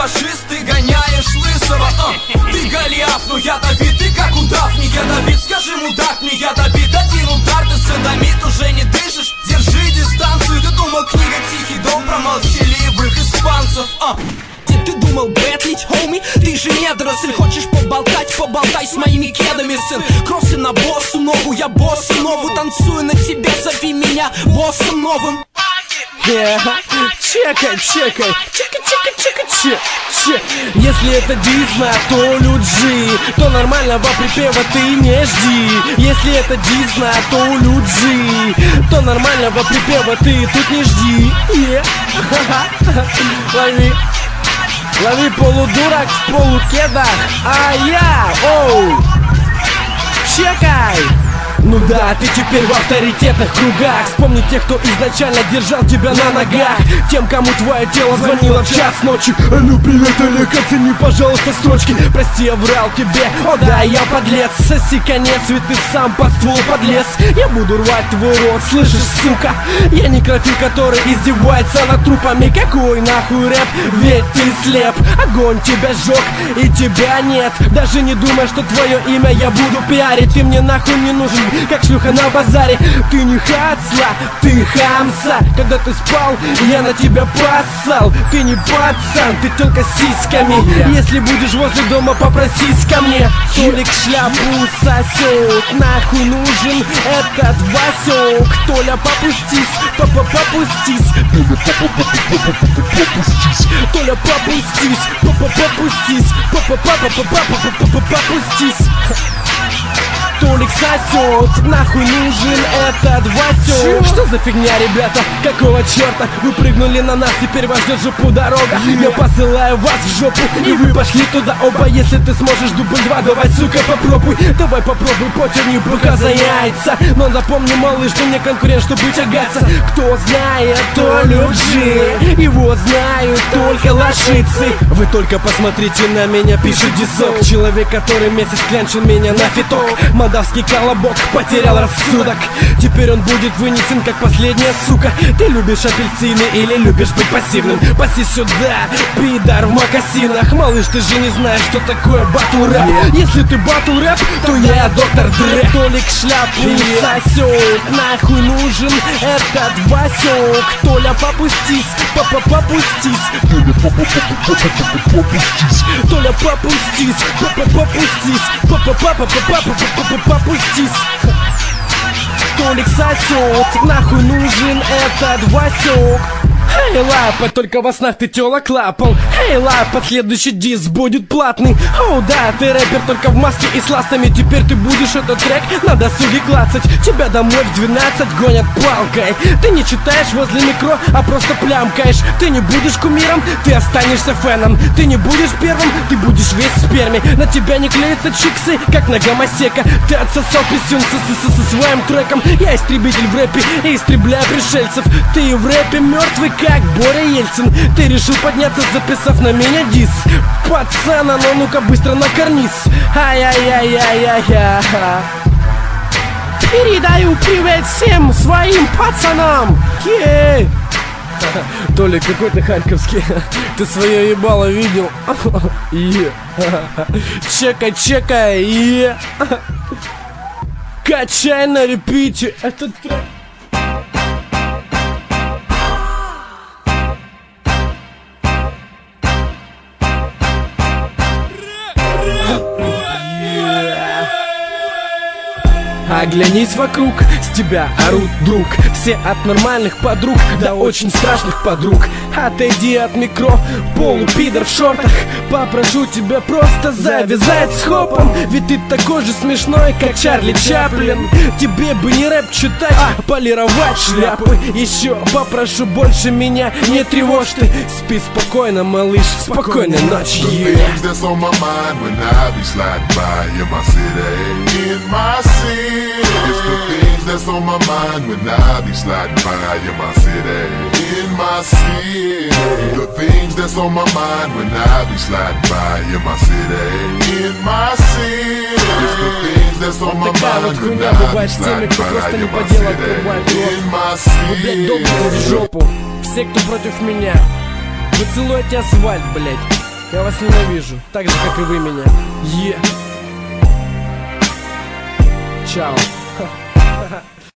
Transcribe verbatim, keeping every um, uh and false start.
фашист, ты гоняешь лысого. а. Ты Голиаф, но ядовит, ты как удав, не ядовит. Скажи, мудак, не ядовит. Один удар, ты садомит, уже не дышишь. Держи дистанцию, ты думал, книга «Тихий дом» про молчаливых испанцев. а. Ты думал бэтлить, хоми? Ты же недоросль. Хочешь поболтать? Поболтай с моими кедами, сын. Кроссы на боссу ногу, я боссу новую. Танцую на тебя, зови меня боссом новым. Yeah. Чекай, чекай, чекай, чекай, чекай, чек, чек. Если это Дизна, то Люджи, то нормального припева ты не жди. Если это Дизна, то Люджи, то нормального припева ты тут не жди. Yeah. Лови. Лови, полудурак в полукедах. А я, оу, чекай. Ну да, ты теперь в авторитетных кругах. Вспомни тех, кто изначально держал тебя на ногах. Тем, кому твое тело звонило в час ночи. Алло, привет, Олег, оцени, пожалуйста, строчки. Прости, я врал тебе, о да, я подлец. Соси конец, ведь ты сам под ствол подлез. Я буду рвать твой рот, слышишь, сука? Я некрофил, который издевается над трупами. Какой нахуй рэп, ведь ты слеп. Огонь тебя сжег, и тебя нет. Даже не думай, что твое имя я буду пиарить. Ты мне нахуй не нужен, как шлюха на базаре. Ты не хацла, ты хамса. Когда ты спал, я на тебя поссал. Ты не пацан, ты только с сиськами. Если будешь возле дома, попросись ко мне. Толик шляпу сосет. Нахуй нужен этот Васек. Толя, попустись, папа, попустись. Толя, попустись, папа, попустись. Папа, папа, папа, папа, попустись. Толик сосет, нахуй нужен этот Васек. Что за фигня, ребята? Какого черта? Вы прыгнули на нас, теперь вас ждет жопу дорога. Я посылаю вас в жопу, и вы пошли туда оба. Если ты сможешь дубль два, давай, сука, попробуй. Давай попробуй, потер не пока за яйца. Но запомни, малыш, что мне конкурент, чтобы тягаться. Кто знает, то Люджи. Его знают только лошицы. Вы только посмотрите на меня, пишет дисок. Человек, который месяц клянчил меня на фиток. Молдавский колобок потерял рассудок. Теперь он будет вынесен как последняя сука. Ты любишь апельсины или любишь быть пассивным? Паси сюда, пидор в мокасинах. Малыш, ты же не знаешь, что такое батл рэп. yeah. Если ты батл рэп, то я доктор Дре. Толик шляпу yeah. сосет. Нахуй нужен этот Васек. Толя, попустись, папа, попустись. Толя, попустись, папа, попустись. Папа, папа, папа, папа, попустись. Толик сосет. Нахуй нужен этот Васек. Эй, лапа, только во снах ты тёлок лапал. Эй, лапа, следующий диск будет платный. Оу, да, ты рэпер только в маске и с ластами. Теперь ты будешь этот трек на досуге клацать. Тебя домой в двенадцать гонят палкой. Ты не читаешь возле микро, а просто плямкаешь. Ты не будешь кумиром, ты останешься феном. Ты не будешь первым, ты будешь весь в сперме. На тебя не клеятся чиксы, как на гомосека. Ты отсосал писюн со, со, со своим треком. Я истребитель в рэпе и истребляю пришельцев. Ты в рэпе мертвый, как Боря Ельцин. Ты решил подняться, записав на меня дис. Пацана, ну ну-ка быстро на карниз. Ай-яй-яй-яй-яй-яй. Передаю привет всем своим пацанам. Yeah. Толя, какой ты харьковский. Ты свое ебало видел? Yeah. Чекай, чекай. Yeah. Качай на репите этот трек. Оглянись вокруг, с тебя орут, друг. Все от нормальных подруг до очень страшных подруг. Отойди от микро, полупидор в шортах. Попрошу тебя просто завязать с хопом. Ведь ты такой же смешной, как Чарли Чаплин. Тебе бы не рэп читать, а полировать шляпы. Еще попрошу больше меня не тревожь ты. Спи спокойно, малыш, спокойной ночи. It's the things that's on my mind when I be sliding by in my city. In my city. The things that's on my mind when I be sliding by in my city. In my city. It's the things that's on my mind when I be sliding by in my city. In my city. В жопу. Все, кто против меня, вы целуете асфальт, блять. Я вас ненавижу, так же, как и вы меня. Е. Чао.